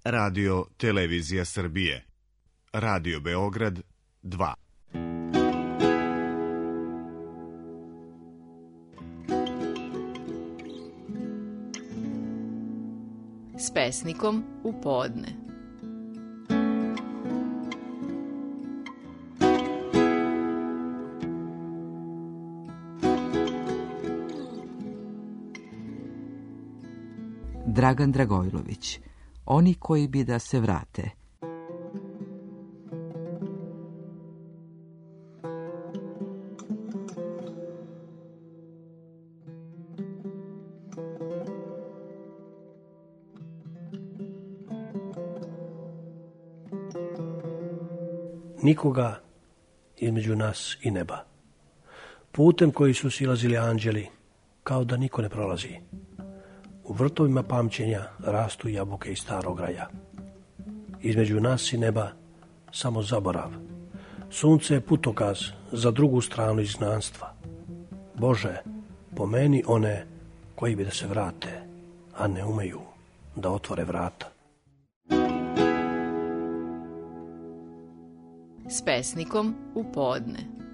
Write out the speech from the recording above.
Radio Televizija Srbije, Radio Beograd 2. S pesnikom u podne. Dragan Dragojlović. Oni koji bi da se vrate. Nikoga između nas i neba. Putem koji su silazili anđeli, kao da niko ne prolazi. U vrtovima pamćenja rastu jabuke iz starog raja. Između nas i neba samo zaborav. Sunce je putokaz za drugu stranu izgnanstva. Bože, pomeni one koji bi da se vrate, a ne umeju da otvore vrata. S pesnikom u podne.